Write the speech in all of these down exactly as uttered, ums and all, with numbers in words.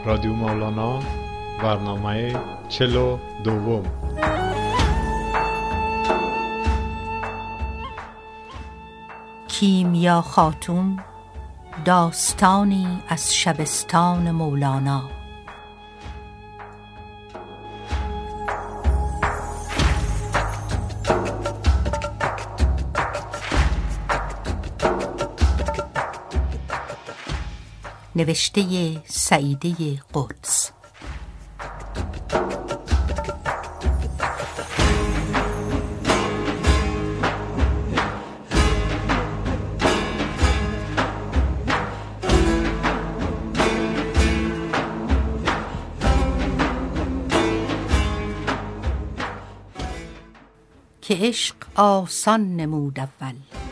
رادیو مولانا، برنامه چهل و دوم. کیمیا خاتون، داستانی از شبستان مولانا. نوشته سعیده قدس. که عشق آسان نمود اول،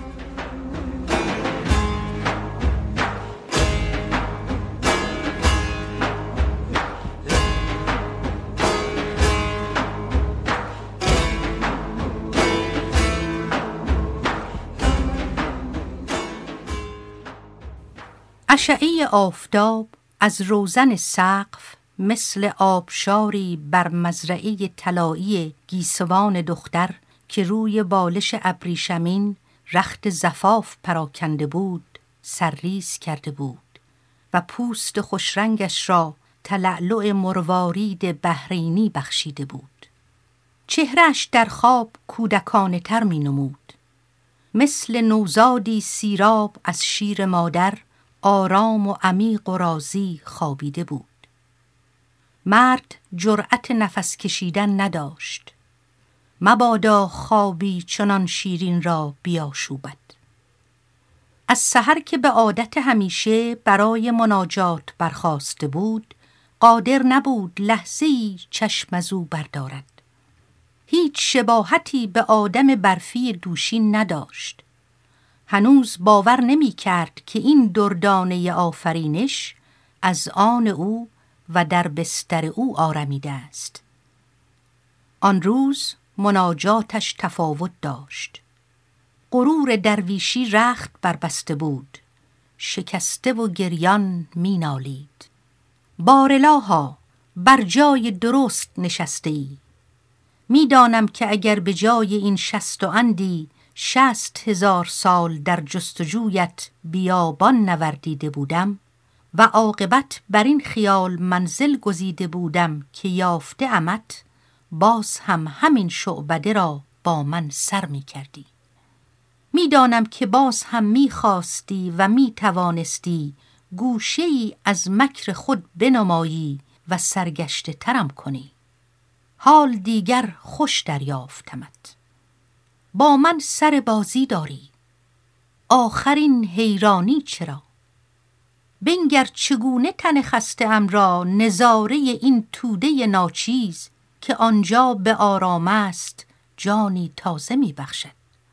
اشعه آفتاب از روزن سقف مثل آبشاری بر مزرعه طلایی گیسوان دختر که روی بالش ابریشمین رخت زفاف پراکنده بود سرریز کرده بود و پوست خوشرنگش را تلألؤ مروارید بحرینی بخشیده بود. چهرهش در خواب کودکانه تر می نمود، مثل نوزادی سیراب از شیر مادر آرام و عمیق و راضی خوابیده بود. مرد جرأت نفس کشیدن نداشت، مبادا خوابی چنان شیرین را بیاشوبد. از سحر که به عادت همیشه برای مناجات برخاسته بود، قادر نبود لحظه‌ای چشم از او بردارد. هیچ شباهتی به آدم برفی دوشین نداشت. هنوز باور نمی کرد که این دردانه آفرینش از آن او و در بستر او آرمیده است. آن روز مناجاتش تفاوت داشت. غرور درویشی رخت بربسته بود، شکسته و گریان می نالید. بارالها، بر جای درست نشسته ای. می دانم که اگر به جای این شست و اندی شست هزار سال در جستجویت بیابان نوردیده بودم و عاقبت بر این خیال منزل گزیده بودم که یافته امت، باز هم همین شعبده را با من سر می کردی. می دانم که باز هم می خواستی و می توانستی گوشه‌ای از مکر خود بنمایی و سرگشته ترم کنی. حال دیگر خوش دریافتمت. با من سر بازی داری. آخرین حیرانی چرا؟ بنگر چگونه تن خسته ام را نظاره این توده ناچیز که آنجا به آرام است جانی تازه می بخشد.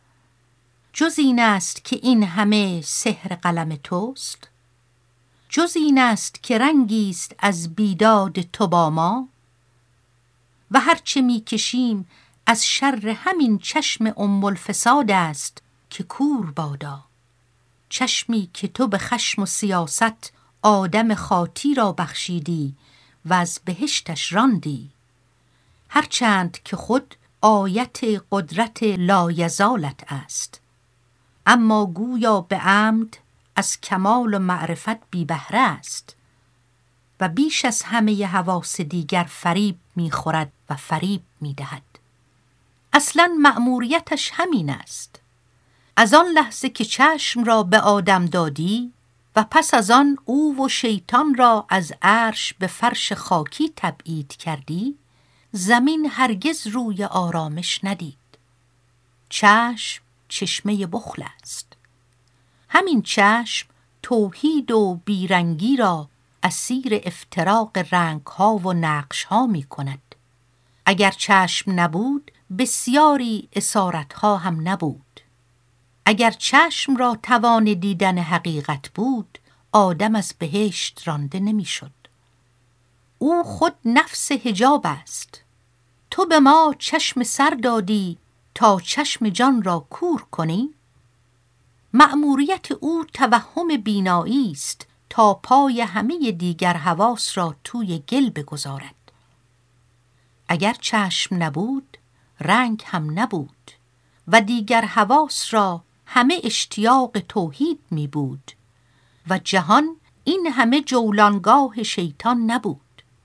جز این است که این همه سحر قلم توست؟ جز این است که رنگی است از بیداد تو با ما؟ و هرچه می کشیم از شر همین چشم ام الفساد است که کور بادا. چشمی که تو به خشم و سیاست آدم خاطی را بخشیدی و از بهشتش راندی، هرچند که خود آیت قدرت لایزالت است، اما گویا به عمد از کمال و معرفت بی بهره است و بیش از همه حواس دیگر فریب می‌خورد و فریب می‌دهد. اصلاً مأموریتش همین است. از آن لحظه که چشم را به آدم دادی و پس از آن او و شیطان را از عرش به فرش خاکی تبعید کردی، زمین هرگز روی آرامش ندید. چشم چشمه بخل است. همین چشم توحید و بیرنگی را اسیر افتراق رنگ‌ها و نقش‌ها می‌کند. اگر چشم نبود بسیاری اسارت‌ها هم نبود. اگر چشم را توان دیدن حقیقت بود، آدم از بهشت رانده نمی‌شد. او خود نفس حجاب است. تو به ما چشم سر دادی تا چشم جان را کور کنی؟ مأموریت او توهم بینایی است تا پای همه دیگر حواس را توی گل بگذارد. اگر چشم نبود، رنگ هم نبود و دیگر حواس را همه اشتیاق توحید می بود و جهان این همه جولانگاه شیطان نبود.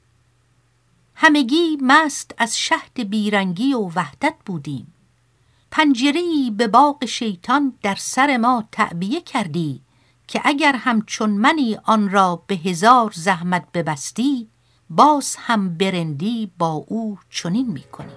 همگی مست از شهد بیرنگی و وحدت بودیم. پنجره‌ای به باغ شیطان در سر ما تعبیه کردی که اگر همچون منی آن را به هزار زحمت ببستی، باز هم برندی با او چنین می کنی.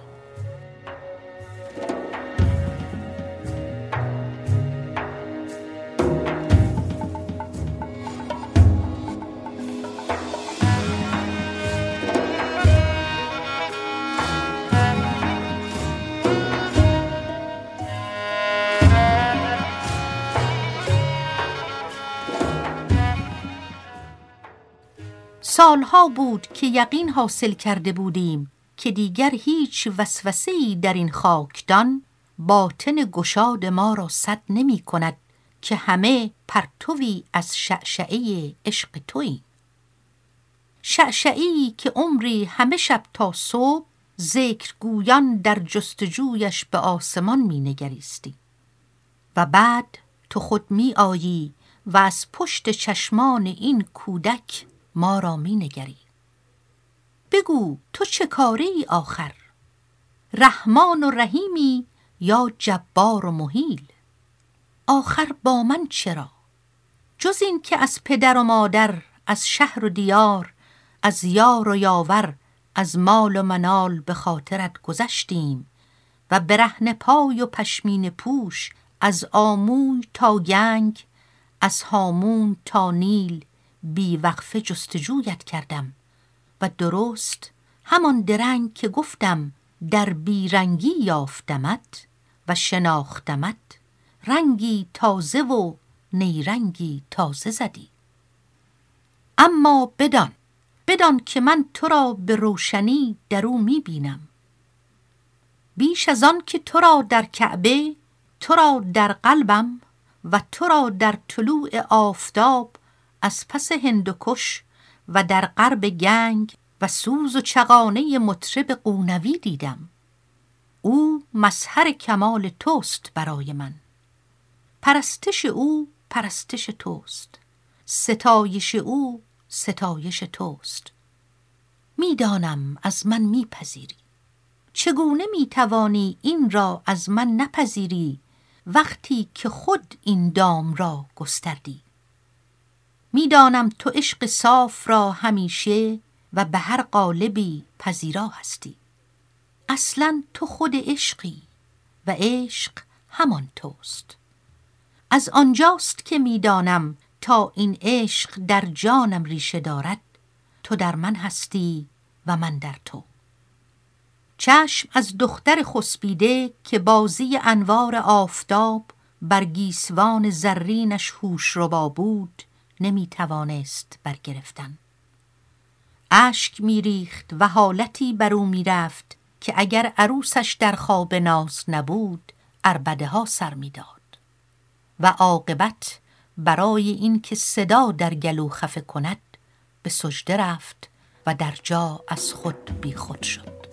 سالها بود که یقین حاصل کرده بودیم که دیگر هیچ وسوسه‌ای در این خاکدان باطن گشاد ما را سد نمی کند که همه پرتوی از شعشعه عشق تویی. شعشعه‌ای که عمری همه شب تا صبح ذکرگویان در جستجویش به آسمان می نگریستی و بعد تو خود می آیی و از پشت چشمان این کودک ما را می نگری. بگو تو چه کاری آخر؟ رحمان و رحیمی یا جبار و مهیل؟ آخر با من چرا؟ جز این که از پدر و مادر، از شهر و دیار، از یار و یاور، از مال و منال به خاطرت گذشتیم و برهنه پای و پشمین پوش از آموی تا گنگ، از هامون تا نیل بی وقفه جستجویت کردم و درست همان درنگ که گفتم در بیرنگی یافتمت و شناختمت، رنگی تازه و نیرنگی تازه زدی. اما بدان بدان که من تو را به روشنی در او می بینم، بیش از آن که تو را در کعبه، تو را در قلبم و تو را در طلوع آفتاب از پس هندوکش و در غرب گنگ و سوز و چغانه مطرب قونوی دیدم. او مظهر کمال توست برای من. پرستش او پرستش توست، ستایش او ستایش توست. میدانم از من میپذیری. چگونه میتوانی این را از من نپذیری وقتی که خود این دام را گستردی؟ میدانم تو عشق صاف را همیشه و به هر قالبی پذیرا هستی. اصلا تو خود عشقی و عشق همان توست. از آنجاست که میدانم تا این عشق در جانم ریشه دارد، تو در من هستی و من در تو. چشم از دختر خسبیده که بازی انوار آفتاب بر گیسوان زرینش هوش ربا بود نمی توانست برگرفتن. اشک می ریخت و حالتی بر او می رفت که اگر عروسش در خواب ناز نبود عربده ها سر می داد و عاقبت برای این که صدا در گلو خفه کند به سجده رفت و در جا از خود بی خود شد.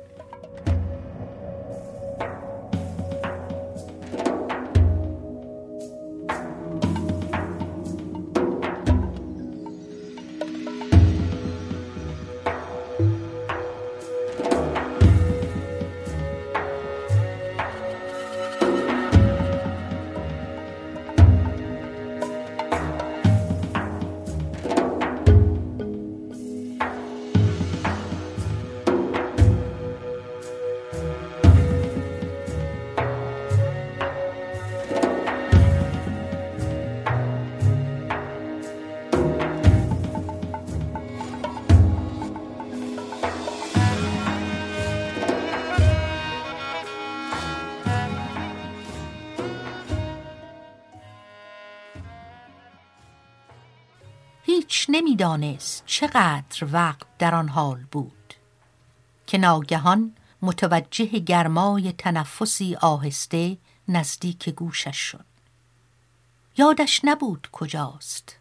هیچ نمیدانست چقدر وقت در آن حال بود که ناگهان متوجه گرمای تنفسی آهسته نزدیک گوشش شد. یادش نبود کجاست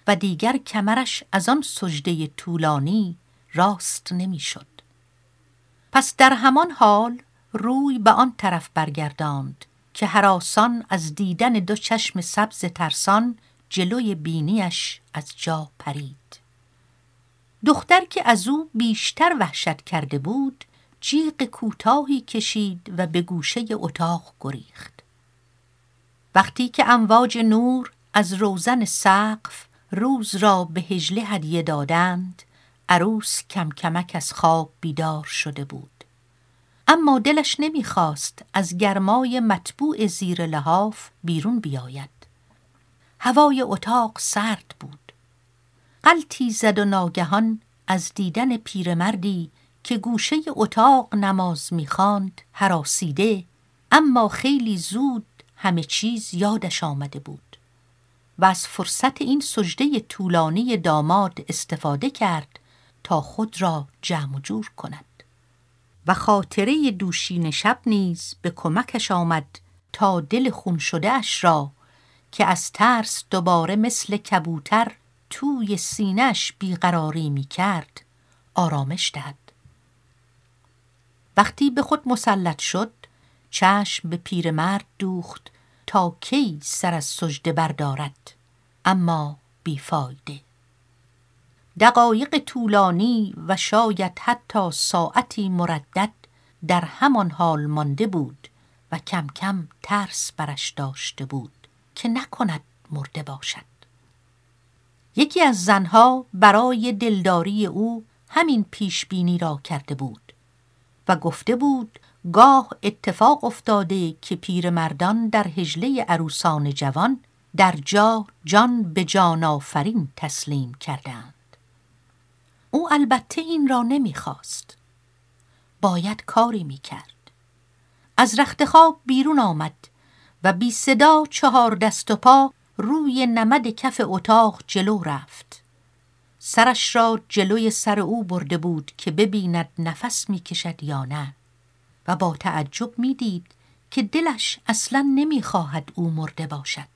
و دیگر کمرش از آن سجده طولانی راست نمی شد. پس در همان حال روی به آن طرف برگرداند که هراسان از دیدن دو چشم سبز ترسان جلوی بینیش از جا پرید. دختر که از او بیشتر وحشت کرده بود جیغ کوتاهی کشید و به گوشه اتاق گریخت. وقتی که امواج نور از روزن سقف روز را به هجله هدیه دادند، عروس کم کمک از خواب بیدار شده بود. اما دلش نمیخواست از گرمای مطبوع زیر لحاف بیرون بیاید. هوای اتاق سرد بود. غلطی زد و ناگهان از دیدن پیرمردی که گوشه اتاق نماز می‌خواند هراسیده، اما خیلی زود همه چیز یادش آمده بود و از فرصت این سجده طولانی داماد استفاده کرد تا خود را جمع و جور کند و خاطره دوشین شب نیز به کمکش آمد تا دل خون شده اش را که از ترس دوباره مثل کبوتر توی سینه‌اش بیقراری می کرد آرامش دهد. وقتی به خود مسلط شد چشم به پیرمرد دوخت تا کی سر از سجده بردارد، اما بیفایده. دقایق طولانی و شاید حتی ساعتی مردد در همان حال مانده بود و کم کم ترس برش داشته بود که نکند مرده باشد. یکی از زنها برای دلداری او همین پیشبینی را کرده بود و گفته بود گاه اتفاق افتاده که پیرمردان در هجله عروسان جوان در جا جان به جان آفرین تسلیم کردند. او البته این را نمیخواست. باید کاری میکرد. از رخت خواب بیرون آمد و بی صدا چهار دست و پا روی نمد کف اتاق جلو رفت. سرش را جلوی سر او برده بود که ببیند نفس میکشد یا نه و با تعجب میدید که دلش اصلا نمیخواهد او مرده باشد.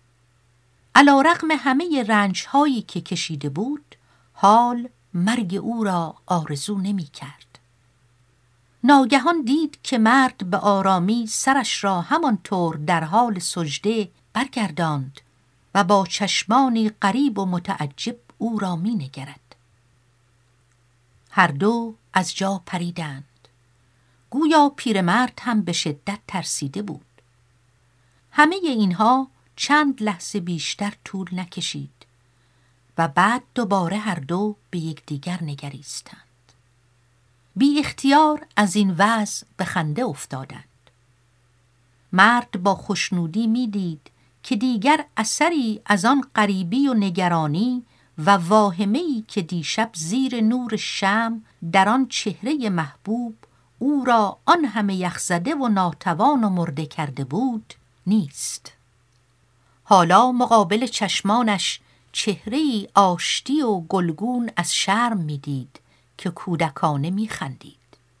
علی رغم همه رنجهایی که کشیده بود حال مرگ او را آرزو نمی کرد. ناگهان دید که مرد به آرامی سرش را همانطور در حال سجده برگرداند و با چشمانی غریب و متعجب او را می نگرد. هر دو از جا پریدند. گویا پیرمرد هم به شدت ترسیده بود. همه اینها چند لحظه بیشتر طول نکشید و بعد دوباره هر دو به یکدیگر نگریستند. بی اختیار از این وضع به خنده افتادند. مرد با خوشنودی میدید که دیگر اثری از آن غریبی و نگرانی و واهمه‌ای که دیشب زیر نور شمع در آن چهره محبوب او را آن همه یخزده و ناتوان و مرده کرده بود نیست. حالا مقابل چشمانش چهره‌ای آشتی و گلگون از شرم میدید که کودکانه میخندید.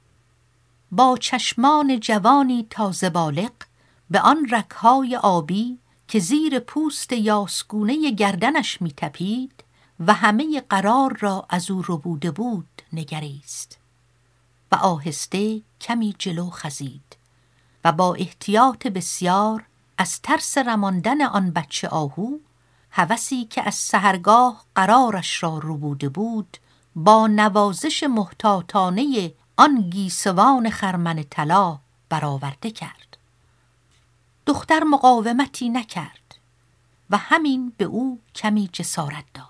با چشمان جوانی تازه بالغ به آن رگ‌های آبی که زیر پوست یاسگونه گردنش میتپید و همه قرار را از او ربوده بود نگریست و آهسته کمی جلو خزید و با احتیاط بسیار از ترس رماندن آن بچه آهو، هوسی که از سحرگاه قرارش را ربوده بود، با نوازش محتاطانه آن گیسوان خرمن طلا برآورده کرد. دختر مقاومتی نکرد و همین به او کمی جسارت داد.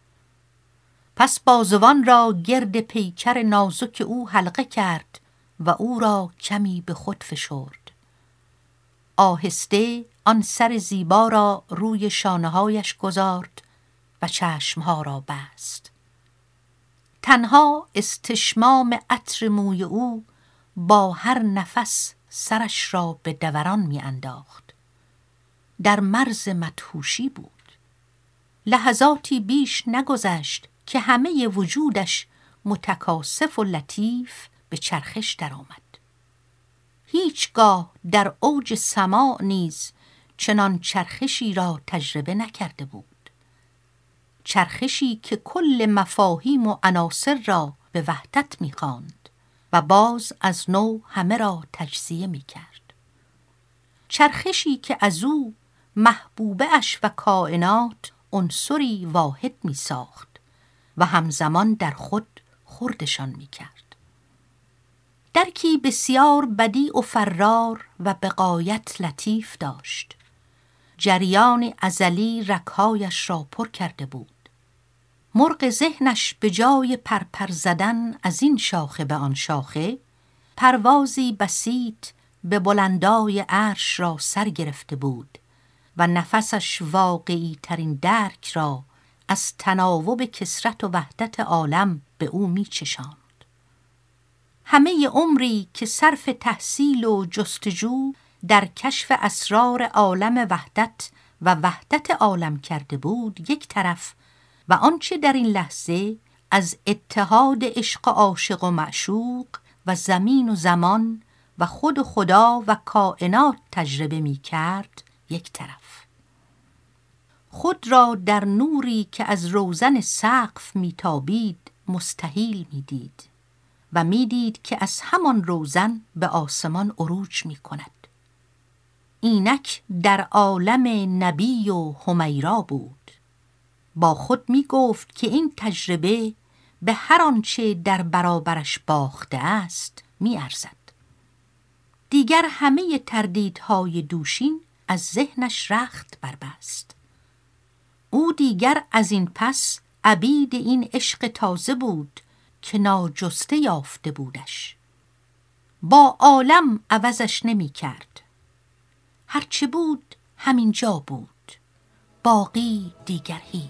پس بازوان را گرد پیکر نازک او حلقه کرد و او را کمی به خود فشرد. آهسته آن سر زیبا را روی شانه‌هایش گذارد و چشمها را بست. تنها استشمام عطر موی او با هر نفس سرش را به دوران می انداخت. در مرز مدهوشی بود. لحظاتی بیش نگذشت که همه وجودش متکاسف و لطیف به چرخش درآمد. هیچگاه در اوج سماع نیز چنان چرخشی را تجربه نکرده بود. چرخشی که کل مفاهیم و عناصر را به وحدت می‌خواند و باز از نو همه را تجزیه می‌کرد. چرخشی که از او محبوبه اش و کائنات عنصری واحد می‌ساخت و همزمان در خود خردشان می‌کرد. درکی بسیار بدیع و فرار و به غایت لطیف داشت. جریان ازلی رگ‌هایش را پر کرده بود. مرغ ذهنش به جای پرپر زدن از این شاخه به آن شاخه، پروازی بسیط به بلندای عرش را سر گرفته بود و نفسش واقعی ترین درک را از تناوب کثرت و وحدت عالم به او می چشاند. همه عمری که صرف تحصیل و جستجو در کشف اسرار عالم وحدت و وحدت عالم کرده بود یک طرف، و آنچه در این لحظه از اتحاد عشق عاشق و معشوق و زمین و زمان و خود و خدا و کائنات تجربه می کرد یک طرف. خود را در نوری که از روزن سقف می تابید مستحیل می دید و می دید که از همان روزن به آسمان عروج می کند. اینک در عالم نبی و حمیرا بود. با خود می گفت که این تجربه به هر آنچه در برابرش باخته است می ارزد. دیگر همه تردیدهای دوشین از ذهنش رخت بربست. او دیگر از این پس عبید این عشق تازه بود که ناجسته یافته بودش. با عالم عوضش نمی کرد. هرچه بود همین جا بود، باقی دیگر هیچ.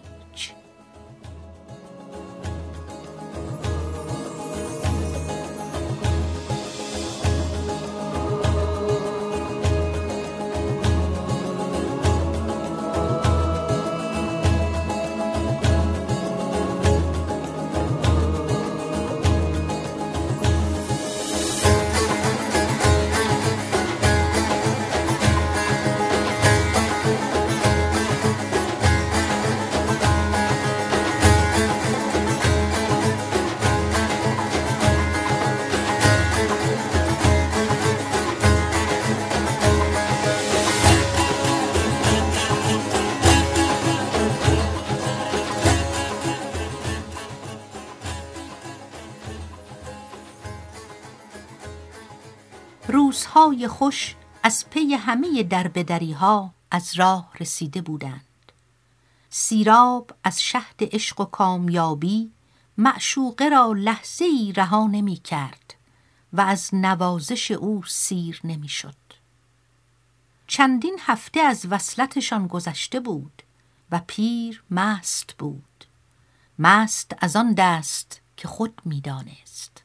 روزهای خوش از پی همه دربدریها از راه رسیده بودند. سیراب از شهد عشق و کامیابی معشوقه را لحظه‌ای رها نمی کرد و از نوازش او سیر نمی شد. چندین هفته از وصلتشان گذشته بود و پیر مست بود، مست از آن دست که خود می دانست.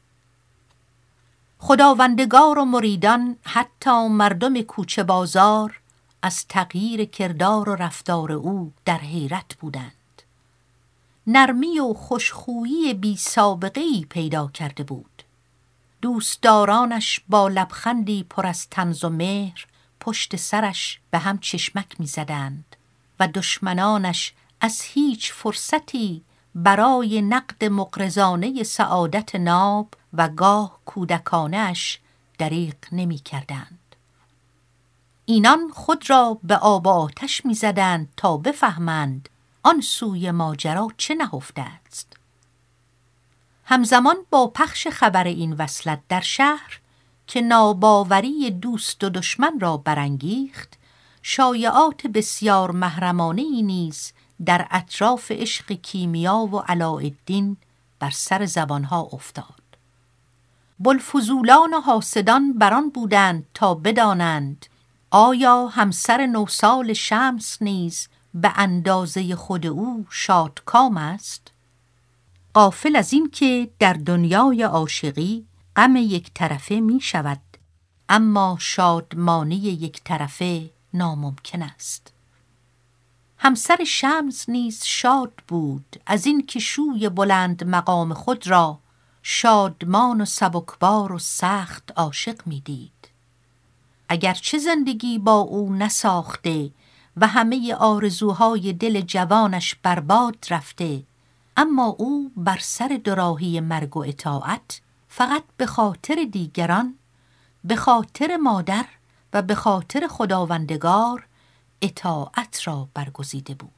خداوندگار و مریدان، حتی مردم کوچه بازار، از تغییر کردار و رفتار او در حیرت بودند. نرمی و خوشخویی بی سابقه‌ای پیدا کرده بود. دوستدارانش با لبخندی پر از طنز و مهر پشت سرش به هم چشمک می زدند و دشمنانش از هیچ فرصتی برای نقد مغرضانه سعادت ناب و گاه کودکانش دریغ نمی کردند. اینان خود را به آب و آتش می زدند تا بفهمند آن سوی ماجرا چه نهفته است. همزمان با پخش خبر این وصلت در شهر که ناباوری دوست و دشمن را برانگیخت، شایعات بسیار محرمانه‌ای نیز در اطراف عشق کیمیا و علاءالدین بر سر زبانها افتاد. بوالفضولان و حاسدان بران بودند تا بدانند آیا همسر نوسال شمس نیز به اندازه خود او شادکام است؟ غافل از این که در دنیای عاشقی غم یک طرفه می شود، اما شادمانی یک طرفه ناممکن است. همسر شمس نیز شاد بود از این که شوی بلند مقام خود را شادمان و سبکبار و سخت عاشق می دید. اگرچه زندگی با او نساخته و همه آرزوهای دل جوانش برباد رفته، اما او بر سر دوراهی مرگ و اطاعت فقط به خاطر دیگران، به خاطر مادر و به خاطر خداوندگار اطاعت را برگزیده بود.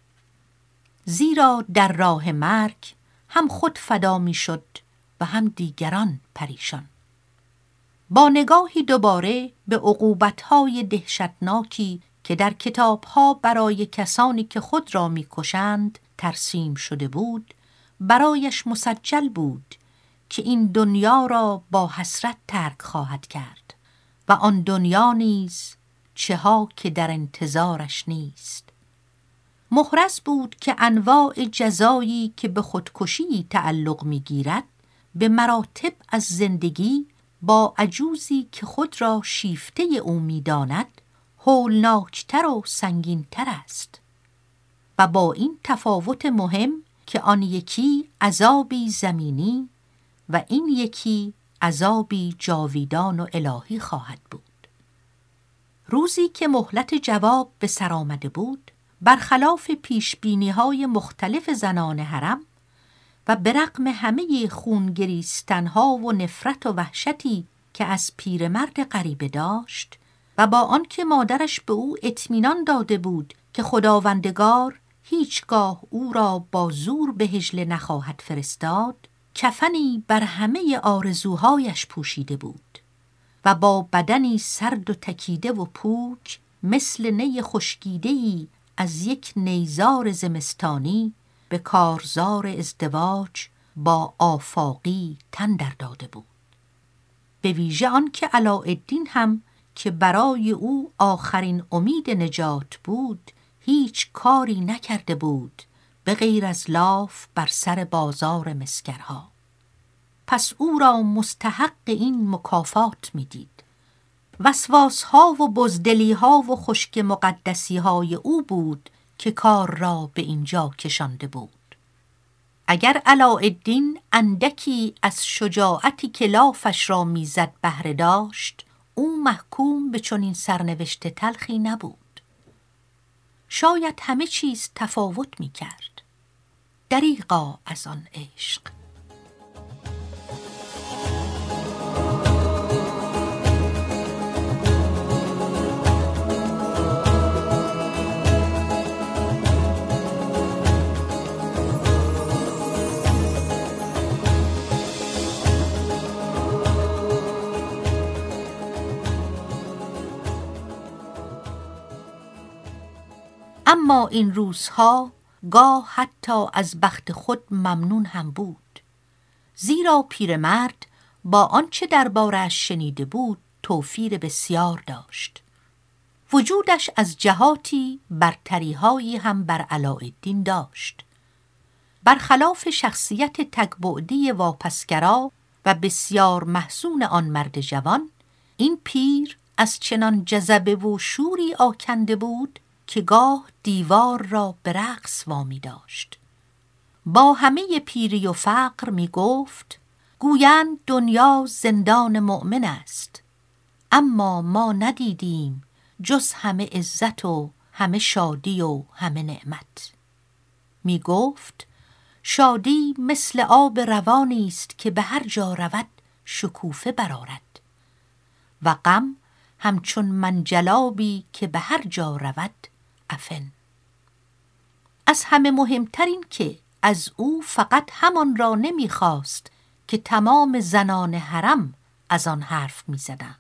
زیرا در راه مرگ هم خود فدا می شد و هم دیگران پریشان. با نگاهی دوباره به عقوبت‌های دهشتناکی که در کتاب‌ها برای کسانی که خود را می‌کشند ترسیم شده بود، برایش مسجل بود که این دنیا را با حسرت ترک خواهد کرد و آن دنیا نیز چه ها که در انتظارش نیست. محرز بود که انواع جزایی که به خودکشی تعلق می‌گیرد به مراتب از زندگی با عجوزی که خود را شیفته او می‌داند هولناکتر و سنگینتر است و با این تفاوت مهم که آن یکی عذابی زمینی و این یکی عذابی جاویدان و الهی خواهد بود. روزی که مهلت جواب به سر آمده بود، برخلاف پیشبینی‌های مختلف زنان حرم و برغم همه خونگریستنها و نفرت و وحشتی که از پیرمرد غریبه داشت و با آنکه مادرش به او اطمینان داده بود که خداوندگار هیچگاه او را با زور به حجله نخواهد فرستاد، کفنی بر همه آرزوهایش پوشیده بود و با بدنی سرد و تکیده و پوک مثل نی خشکیده‌ای از یک نیزار زمستانی به کارزار ازدواج با آفاقی تن در داده بود. به ویژه آن که علاءالدین هم که برای او آخرین امید نجات بود هیچ کاری نکرده بود به غیر از لاف بر سر بازار مسگرها. پس او را مستحق این مکافات می دید. وسواسها و بزدلیها و خشک مقدسیهای او بود که کار را به اینجا کشانده بود. اگر علاءالدین اندکی از شجاعتی که لافش را میزد بهره داشت، او محکوم به چنین سرنوشت تلخی نبود. شاید همه چیز تفاوت می کرد. دریغا از آن عشق. اما این روزها گاه حتی از بخت خود ممنون هم بود، زیرا پیرمرد با آنچه درباره‌اش شنیده بود توفیر بسیار داشت. وجودش از جهاتی برتری‌هایی هم بر علاءالدین داشت. برخلاف شخصیت تک‌بعدی واپسگرا و بسیار محزون آن مرد جوان، این پیر از چنان جذبه و شوری آکنده بود که گاه دیوار را به رقص وامی داشت. با همه پیری و فقر می گفت گویند دنیا زندان مؤمن است، اما ما ندیدیم جز همه عزت و همه شادی و همه نعمت. می گفت شادی مثل آب روانی است که به هر جا رود شکوفه برآرد و غم همچون منجلابی که به هر جا رود عفن. از همه مهمتر این که از او فقط همان را نمیخواست که تمام زنان حرم از آن حرف میزدند.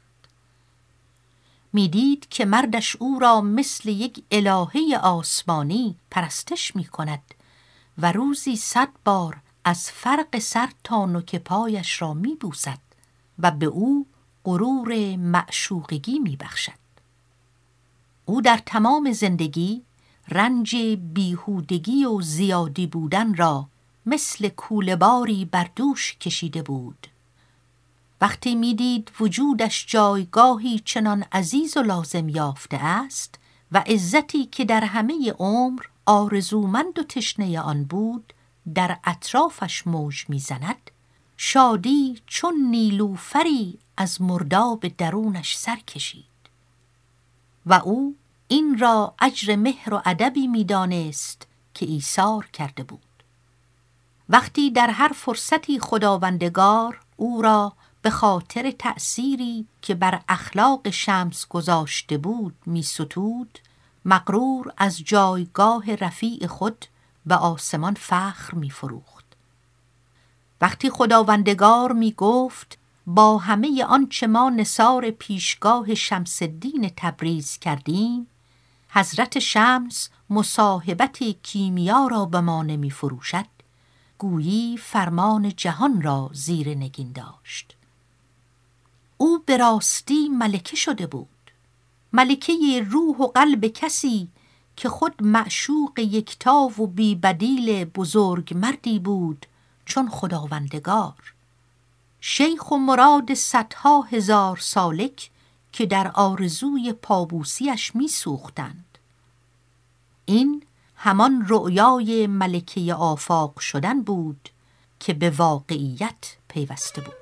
میدید که مردش او را مثل یک الهه آسمانی پرستش میکند و روزی صد بار از فرق سر تا نوک پایش را میبوسد و به او غرور معشوقگی میبخشد. او در تمام زندگی رنج بیهودگی و زیادی بودن را مثل کوله‌باری بر دوش کشیده بود. وقتی میدید وجودش جایگاهی چنان عزیز و لازم یافته است و عزتی که در همه عمر آرزومند و تشنه آن بود در اطرافش موج میزند، شادی چون نیلوفری از مرداب درونش سر کشید و او این را اجر مهر و ادبی می‌دانست که ایثار کرده بود. وقتی در هر فرصتی خداوندگار او را به خاطر تأثیری که بر اخلاق شمس گذاشته بود می‌ستود، مغرور از جایگاه رفیع خود به آسمان فخر می‌فروخت. وقتی خداوندگار می‌گفت با همه آنچه ما نثار پیشگاه شمس الدین تبریز کردیم، حضرت شمس مصاحبت کیمیا را به ما نمی فروشد، گویی فرمان جهان را زیر نگین داشت. او به راستی ملکه شده بود، ملکه روح و قلب کسی که خود معشوق یکتا و بی بدیل بزرگ مردی بود چون خداوندگار، شیخ و مراد صدها هزار سالک که در آرزوی پابوسیش می سوختند. این همان رؤیای ملکه آفاق شدن بود که به واقعیت پیوسته بود.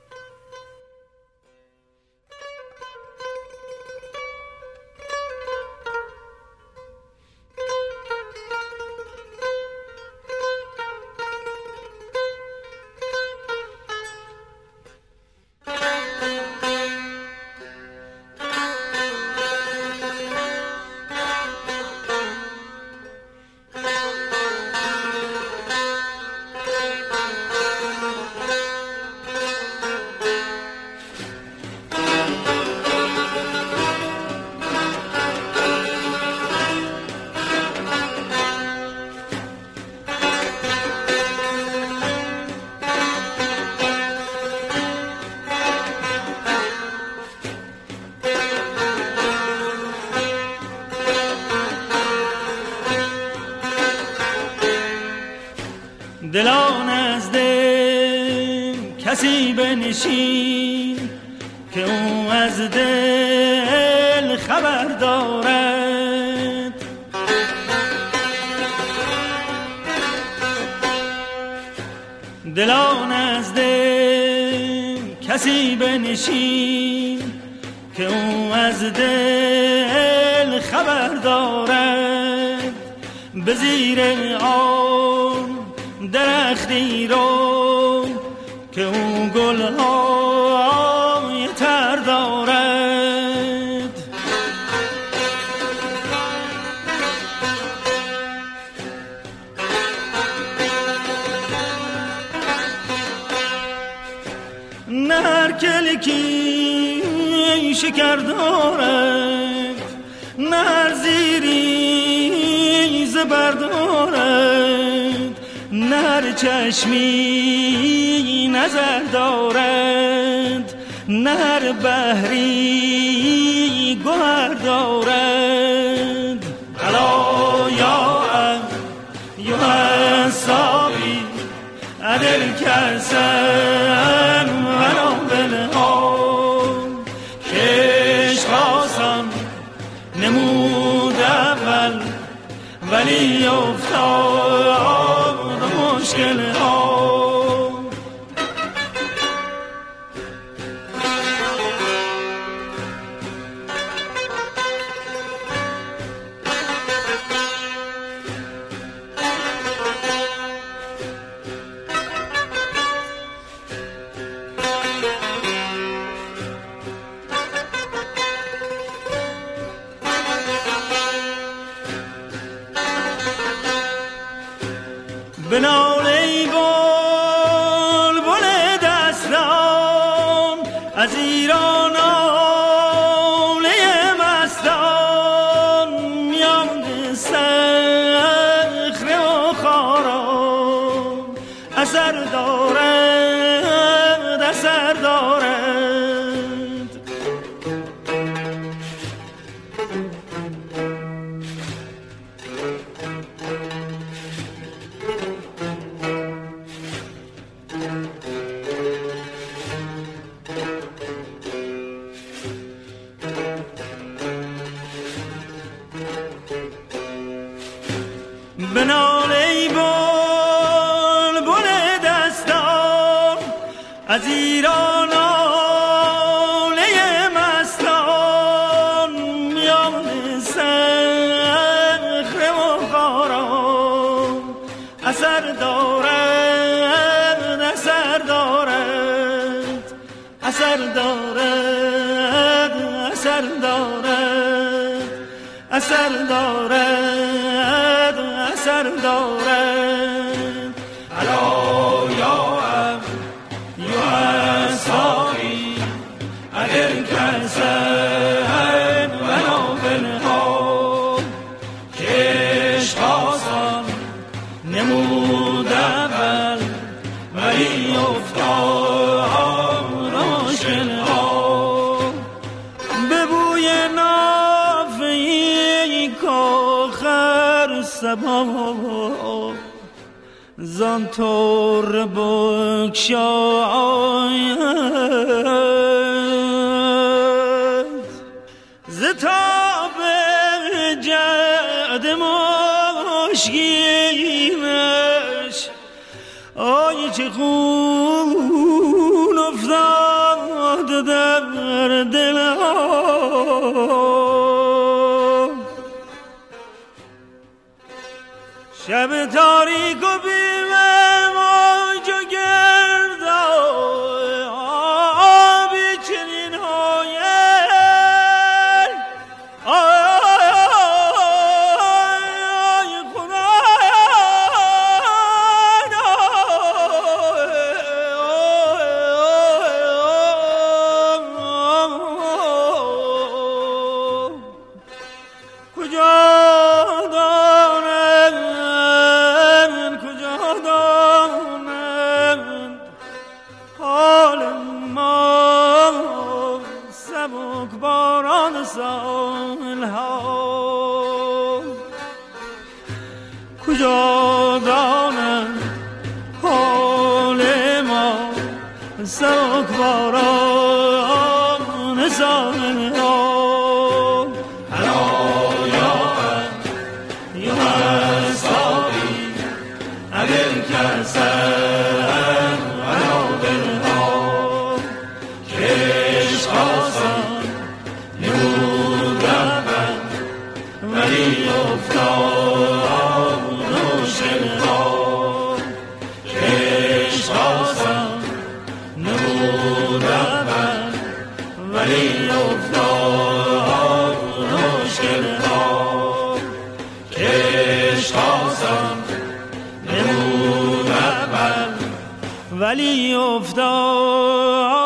دلان از دل کسی بنشین که او از دل خبر دارد. دلان از دل کسی بنشین که او از دل خبر دارد. به زیر آن درختی رو که اون گلهای تر دارد. نه هر کلکی شکر دارد، نه هر زیری زبر دارد، نه هر چشمی نظر دارد، نه هر بحری گوهر دارد. الا یا یا حسابی عدل کرسن ولو بالهام کش خواستم نمود اول ولی افتاد مشکل ها. بنالی بلبل دستان از ایران آله مستان میان صخره و خاران اثر دارد اثر دارد. بنالی بلبل دستان از ایران آله مستان میان سر اثر دارد اثر دارد اثر دارد اثر دارد الا یا یا ساقی اگر کسن بنا بنها کش خواستم نمود اول ولی افتاد روشن ها به بوی نافهی کاخر سبا زان طور بکشاید ز تاب جد مشکینش آی چه خون افتاد در دلم شب تاریک و بیمه موج و گرد آبی چنین هایل آی خدا کجا کجا دانند حال ما سبکباران ساحل ها الا یا یا ساقی اگر کسن بنا بنها کش خواستم نمود اول ولی افتاد روشن ها کش خواستم نمود اول ولی افتاد روشن ها کش خواستم نمود اول ولی افتاد